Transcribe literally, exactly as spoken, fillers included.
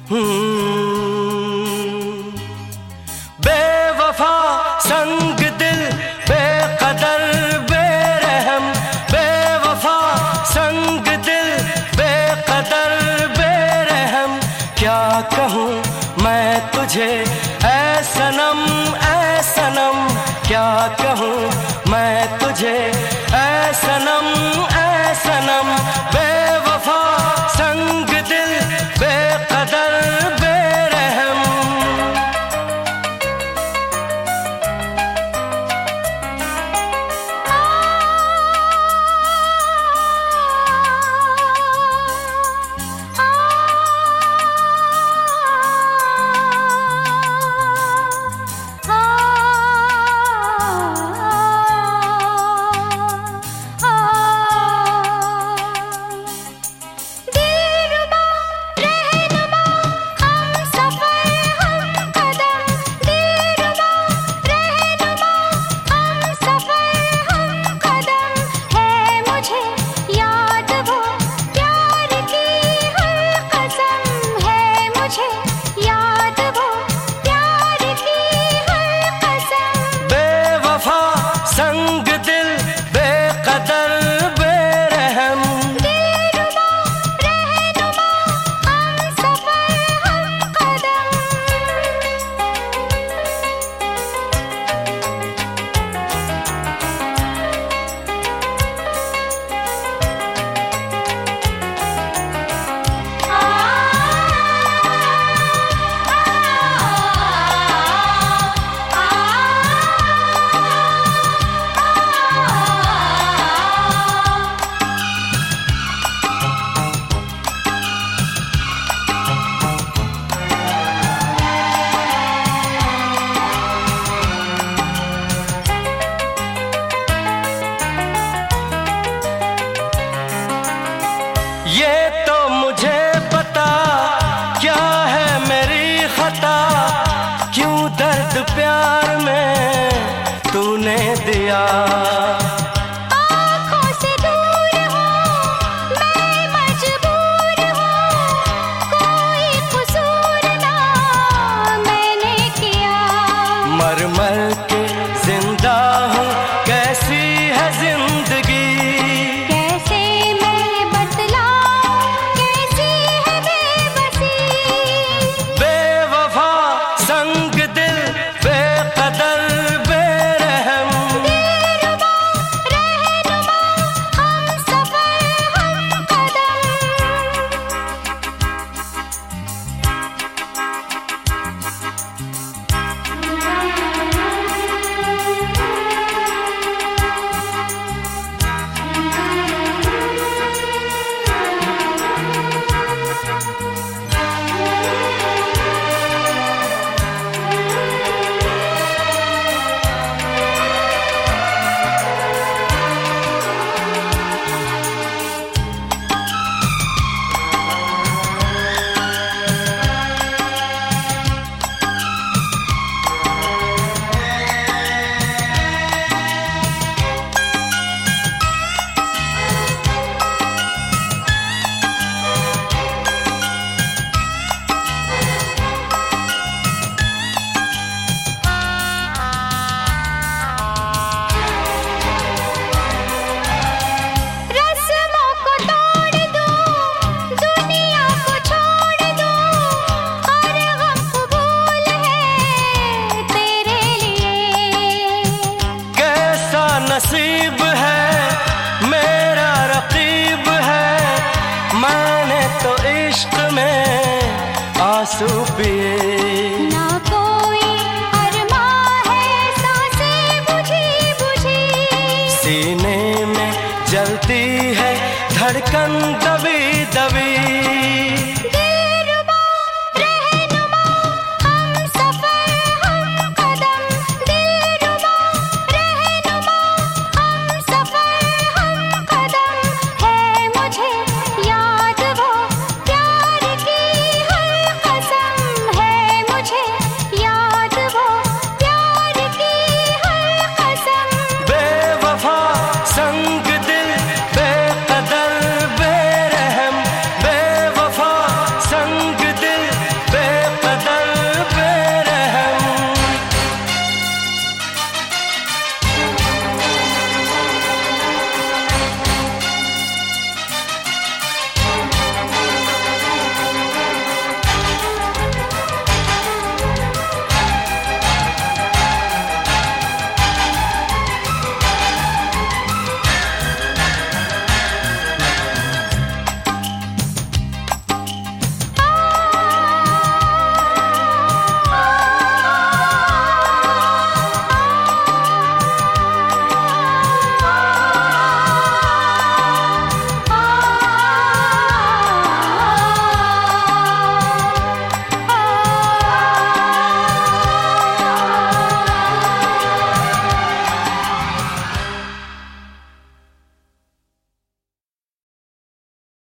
बेवफा संग दिल बेकदर बेरहम, बेवफा संग दिल बेकदर बेरहम, क्या कहूँ मैं तुझे ऐ सनम ऐ सनम, क्या कहूँ मैं तुझे ऐ सनम ऐ सनम, बेवफा संग दिल बेकदर बेरहम। संग दिल बेकदर बेरहम, दिलरुबा रहनुमा हमसफर हमकदम। ये तो मुझे पता क्या है मेरी खता, क्यों दर्द प्यार में तूने दिया। आँखों से दूर हूँ मैं मजबूर हूँ, कोई कसूर ना मैंने किया। मर मर के जिंदा हूँ कैसी है जिंदगी, संग दिल बेकदर बेरहम, दिलरुबा रहनुमा हमसफर हमकदम। नसीब है मेरा रकीब है, मैंने तो इश्क में आंसू पिए।